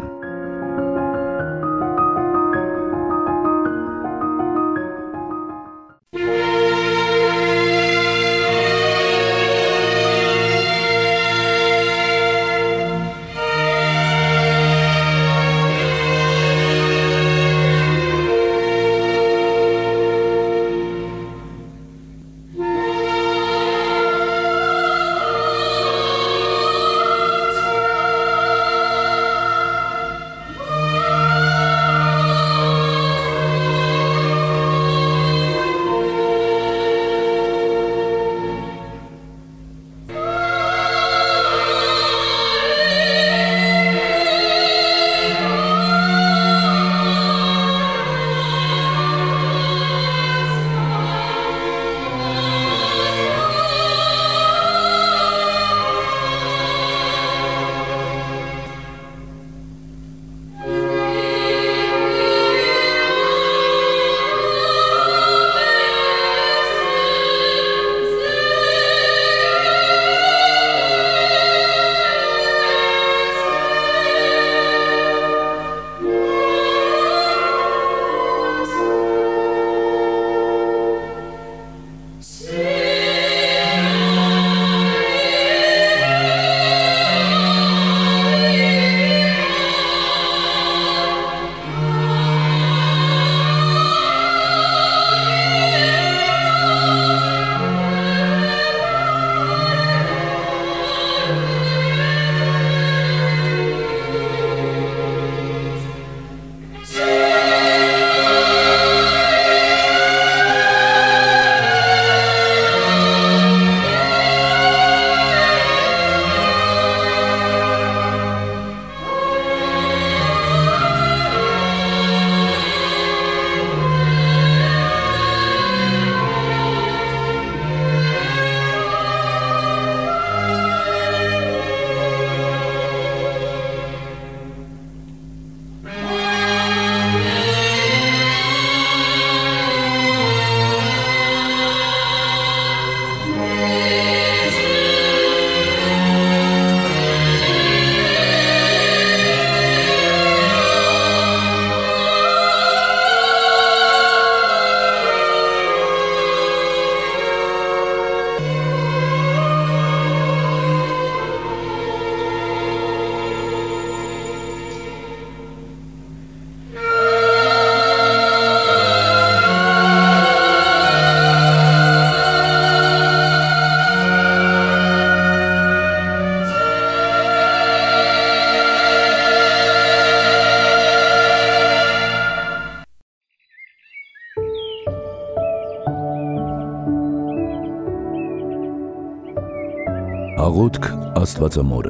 Աղոթք Աստվածամորը։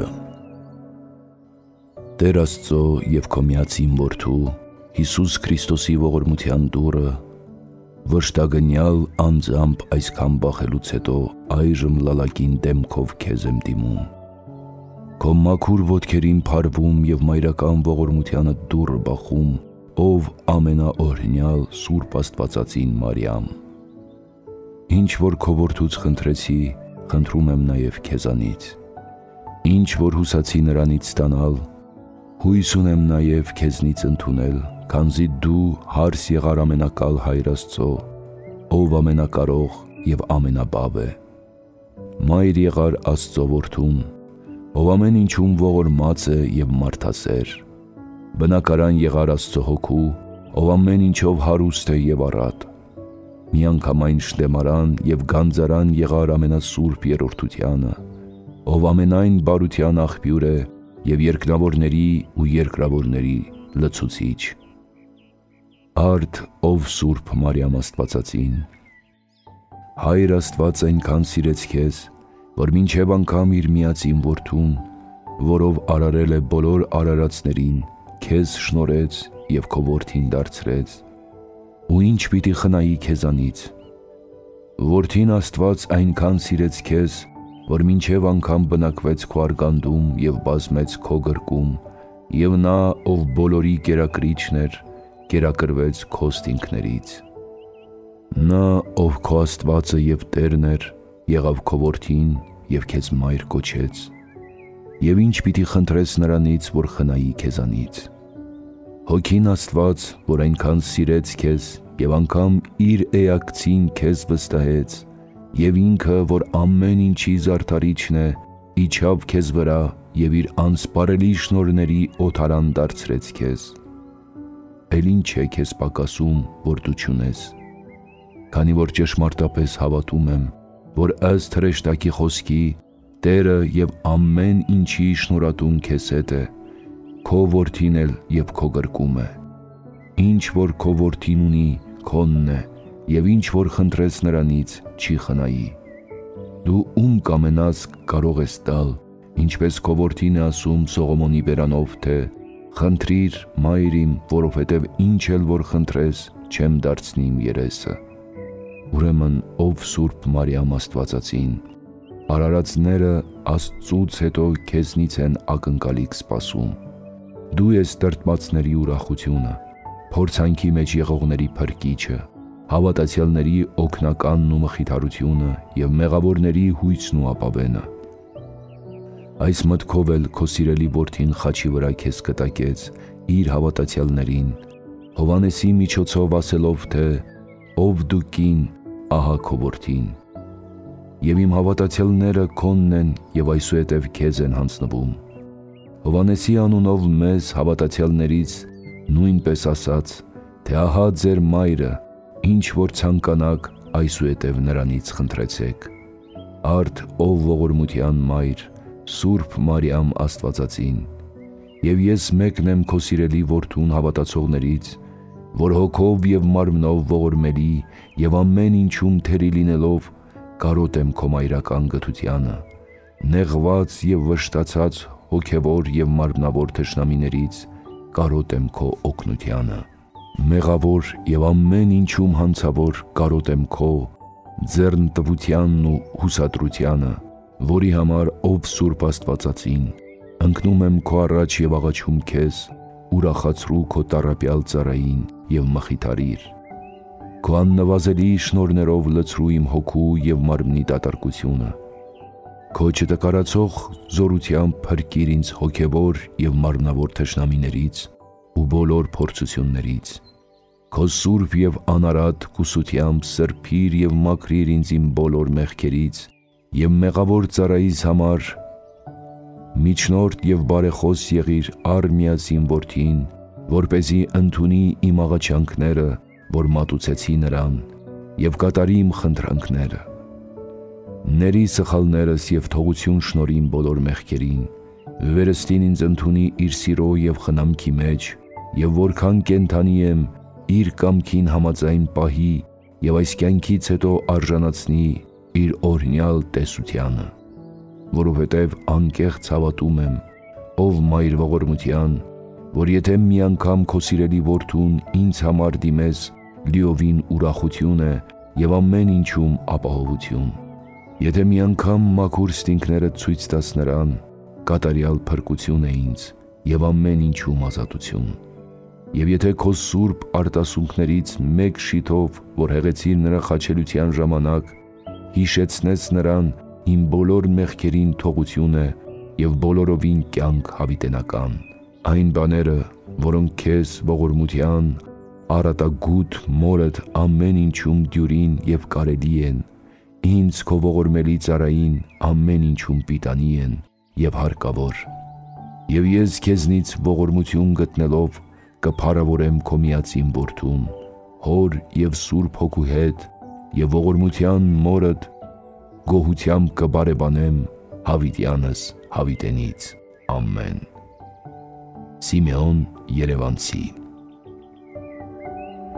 Տեր Աստծո եւ քո միածին Որդու Հիսուս Քրիստոսի ողորմության դուռը, վշտագնյալ անձամբ այսքան բախելուց հետո այժմ լալակին դեմքով քեզ եմ դիմում։ Քո մաքուր ոտքերին փարվում եւ մայրական ողորմությանը դուռը բախում, ով ամենաօրհնյալ Սուրբ Աստվածածին Մարիամ։ Ինչ որ քո որդուց խնդրեցի, խնդրում եմ նաև քեզանից։ Ինչ որ հուսացի նրանից ստանալ, հույս ունեմ նաև քեզնից ընդունել, քանզի դու հարս եղար ամենակալ Հայր Աստծո, ով ամենակարող եւ ամենաբավ է։ Մայր եղար Աստծո որդուն, ով ամեն ինչում ողորմած է եւ մարդասեր։ Բնակարան եղար Աստծո հոգու, ով ամեն ինչով հարուստ է եւ առատ։ Միանգամայն շլեմարան եւ գանձարան եղար ամենասուրբ երրորդությանը, ով ամենայն բարության աղբյուր է եւ երկնավորների ու երկրավորների լցուցիչ։ Արդ ով Սուրբ Մարիամ Աստվածածին, Հայր Աստված այնքան սիրեց քեզ, որ մինչև անգամ իր միածին որդուն, որով արարել է բոլոր արարածներին, քեզ շնորհեց և քո որդին դարձրեց, ու ինչ պիտի խնայի քեզանից։ Որդին Աստված այնքան սիրեց քեզ, որ մինչև անգամ բնակվեց քո արգանդում և բազմեց քո գրկում, և նա, ով բոլորի կերակրիչն էր, կերակրվեց քո ստինքներից։ Նա, ով քո Աստվածը և Տերն էր, եղավ քո որդին և քեզ մայր կոչեց, և ինչ պիտի խնդրես նրանից, որ խնայի քեզանից։ Հոգին Աստված, որ այնքան սիրեց քեզ և անգամ իր էակցին քեզ վստահեց, և ինքը, որ ամեն ինչի զարդարիչն է, իջավ քեզ վրա և իր անսպարելի շնորհների օդարան դարձրեց քեզ։ Էլ ինչ է քեզ պակասում, որ դու չունես։ Քանի որ ճշմարտապես հավատում եմ, որ ըստ հրեշտակի խոսքի Տերը և ամեն ինչի շնորհատուն քեզ հետ է, քո որդին էլ և քո գրկում է։ Ինչ որ քո որդին ունի, քոնն է, և ինչ որ խնդրես նրանից, չի խնայի։ Դու ում կամենաս կարող ես տալ, ինչպես քո որդին է ասում Սողոմոնի բերանով, թե «Խնդրիր, մայր իմ, որովհետև ինչ էլ որ խնդրես, չեմ դարձնի իմ երեսը»։ Ուրեմն ով Սուրբ Մարիամ Աստվածածին, արարածները Աստծուց հետո քեզնից են ակնկալիք սպասում։ Դու ես տրտմածների ուրախությունը, փորձանքի մեջ եղողների փրկիչը, հավատացյալների օգնականն ու մխիթարությունը և մեղավորների հույսն ու ապավենը։ Այս մտքով էլ քո սիրելի որդին խաչի վրա քեզ կտակեց իր հավատացյալներին, Հովհաննեսի միջոցով ասելով, թե «Ով դու կին, ահա քո որդին»։ Եվ իմ հավատացյալները քոնն են և այսուհետև քեզ են հանձնվում։ Հովհաննեսի անունով մեզ հավատացյալներից նույնպես ասաց, թե ահա ձեր մայրը, ինչ որ ցանկանաք, այսուհետև նրանից խնդրեցեք։ Արդ ով ողորմության մայր, Սուրբ Մարիամ Աստվածածին, և ես մեկն եմ քո սիրելի որդուն հավատացողներից, որ հոգով և մարմնով ողորմելի և ամեն ինչում թերի լինելով կարոտ եմ քո մայրական գթությանը, նեղված և վշտացած հոգևոր և մարմնավոր թշնամիներից կարոտ եմ քո օգնությանը, մեղավոր և ամեն ինչում հանցավոր կարոտ եմ քո ձեռնտվությանն ու հուսադրությանը, որի համար ով Սուրբ Աստվածածին, ընկնում եմ քո առաջ և աղաչում քեզ, ուրախացրու քո տառապյալ ծառային և մխիթարիր։ Քո աննվազելի շնորհներով լցրու իմ հոգու և մարմնի դատարկությունը։ Քո չտկարացող զորությամբ փրկիր ինձ հոգևոր և մարմնավոր թշնամիներից ու բոլոր փորձություններից։ Քո սուրբ և անարատ կուսությամբ սրբիր և մաքրիր ինձ իմ բոլոր մեղքերից և մեղավոր ծառայիս համար միջնորդ և բարեխոս եղիր առ միածին որդին, որպեսզի ընդունի իմ աղաչանքները, որ մատուցեցի նրան, և կատարի իմ խնդրանքները։ Ների սխալներս և թողություն շնորհի իմ բոլոր մեղքերին, վերստին ինձ ընդունի իր սիրո և խնամքի մեջ, և որքան կենդանի եմ, իր կամքին համաձայն պահի և այս կյանքից հետո արժանացնի իր օրհնյալ տեսությանը, որովհետև անկեղծ հավատում եմ, ով մայր ողորմության, որ եթե մի անգամ քո սիրելի որդուն ինձ համար դիմես, լիովին ուրախություն է և ամեն ինչում ապահովություն։ Եթե մի անգամ մաքուր ստինքներդ ցույց տաս նրան, կատարյալ փրկություն է ինձ և ամեն ինչում ազատություն։ Եվ եթե քո սուրբ արտասուքներից մեկ շիթով, որ հեղեցիր նրա խաչելության ժամանակ, հիշեցնես նրան իմ բոլոր մեղքերին թողություն է և բոլորովին կյանք հավիտենական։ Այն բաները, որոնք քեզ ողորմության, առատագութ մորդ ամեն ինչում դյուրին և կարելի են, ինձ քո ողորմելի ծառային ամեն ինչում պիտանի են և հարկավոր։ Եվ ես քեզնից ողորմություն գտնելով կփառավորեմ քո միածին որդուն, Հոր և Սուրբ Հոգու հետ և ողորմության մորդ գոհությամբ կբարեբանեմ հավիտյանս հավիտենից։ Ամեն։ Սիմեոն Երևանցի։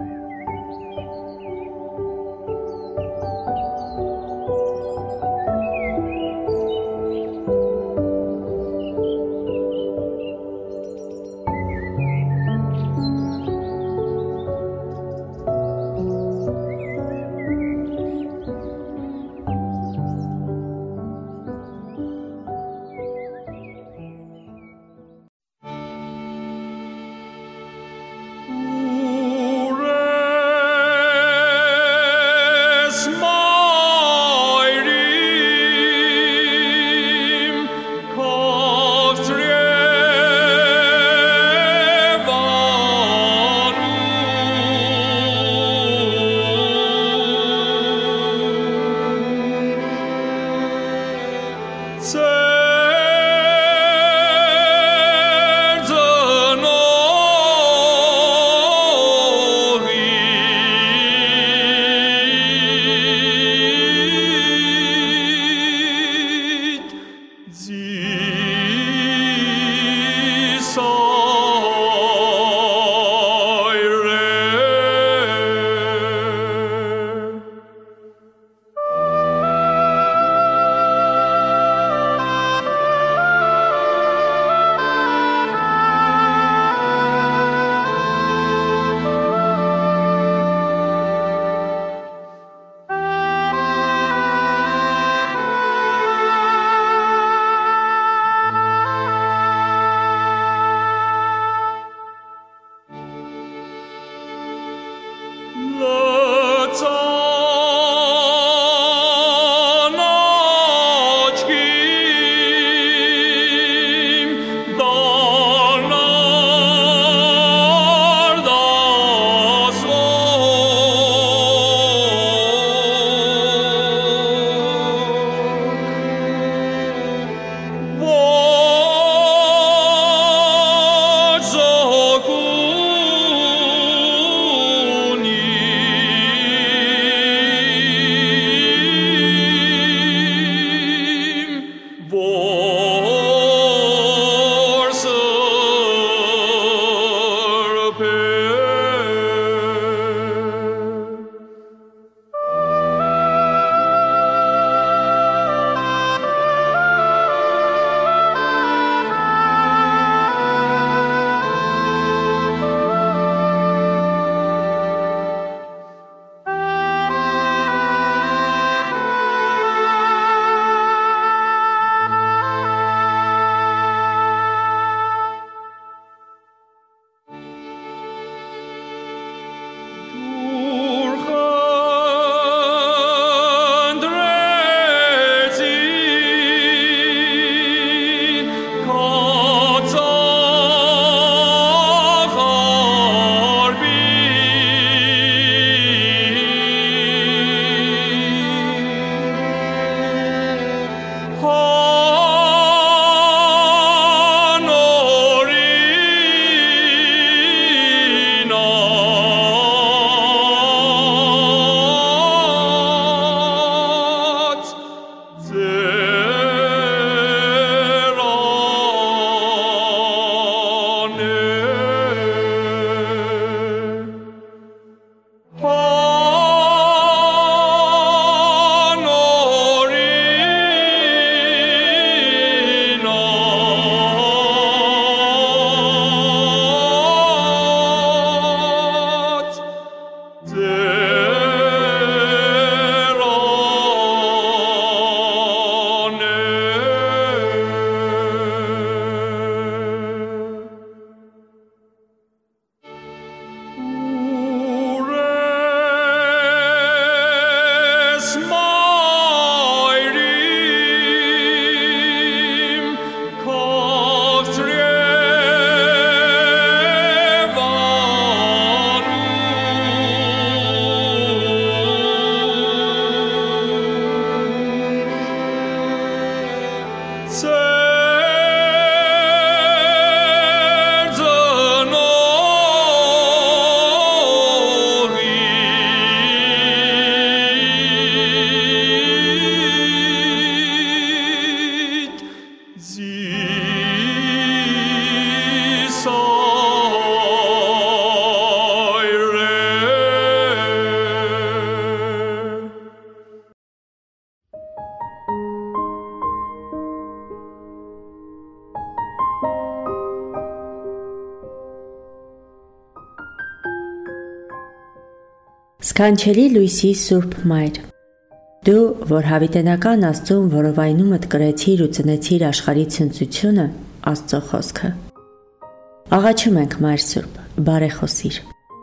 Սքանչելի լույսի Սուրբ Մայր, դու, որ հավիտենական Աստծուն որովայնումդ կրեցիր ու ծնեցիր աշխարհի ցնծությունը, Աստծո խոսքը։ Աղաչում ենք Մայր Սուրբ, բարեխոսիր։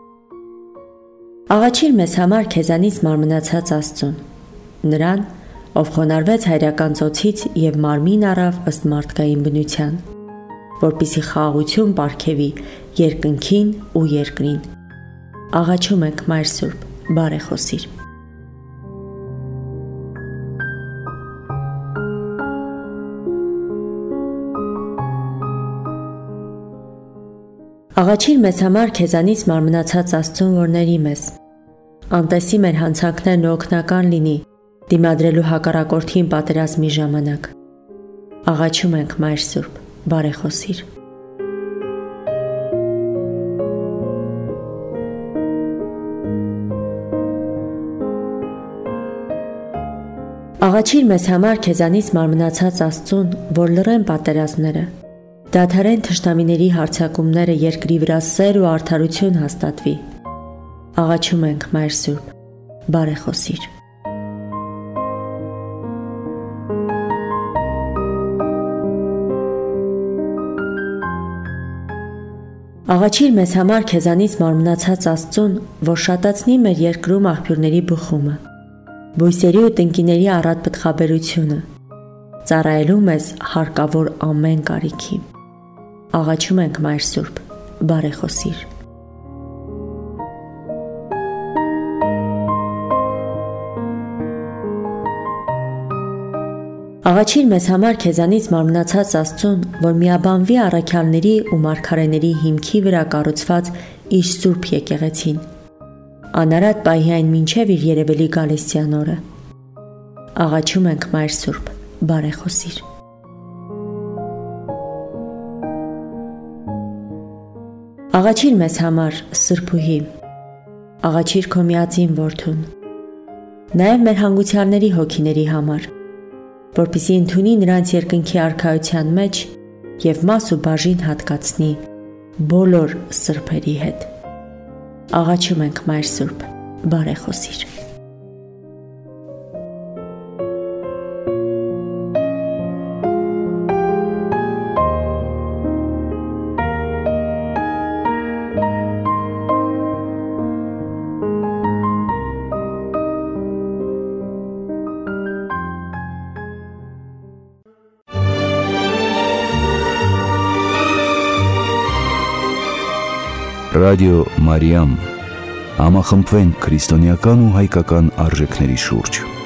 Աղաչիր մեզ համար քեզանից մարմնացած Աստծուն, նրան, ով խոնարհվեց հայրական ծոցից եւ մարմին առավ ըստ մարդկային բնության, որպիսի խաղաղություն պարգևի երկնքին ու երկրին։ Աղաչում ենք Մայր Սուրբ, բարեխոսիր։ Աղաչիր մեզ համար քեզանից մարմնացած Աստծուն, որ ների մեզ, անտեսի մեր հանցանքներն ու օգնական լինի դիմադրելու հակառակորդին պատերազմի ժամանակ։ Աղաչում ենք Մայր Սուրբ, բարեխոսիր։ Աղաչիր մեզ համար քեզանից մարմնացած Աստծուն, որ լռեն պատերազմները, դադարեն թշնամիների հարձակումները, երկրի վրա սեր ու արդարություն հաստատվի։ Աղաչում ենք Մայր Սուրբ, բարեխոսիր։ Աղաչիր մեզ համար քեզանից մարմնացած Աստծուն, որ շատացնի մեր երկրում աղբյուրների բխումը, բույսերի ու տնկիների առատ պտղաբերությունը, ծառայելու մեզ հարկավոր ամեն կարիքի։ Աղաչում ենք Մայր Սուրբ, բարեխոսիր։ Աղաչիր մեզ համար քեզանից մարմնացած Աստծուն, որ միաբանվի առաքյալների ու մարգարեների հիմքի վրա կառուցված իր Սուրբ եկեղեցին, անարատ պահի այն մինչև իր երևելի գալստյան օրը։ Աղաչում ենք Մայր Սուրբ, բարեխոսիր։ Աղաչիր մեզ համար Սրբուհի, աղաչիր քո միածին որդուն, նաև մեր հանգուցյալների հոգիների համար, որպեսզի ընդունի նրանց երկնքի արքայության մեջ և մաս ու բաժին հատկացնի բոլոր սրբերի հետ։ Աղաչում ենք Մայր Սուրբ, բարեխոսիր։ Ռադիո Մարիամ, համախմբվենք քրիստոնեական ու հայկական արժեքների շուրջ։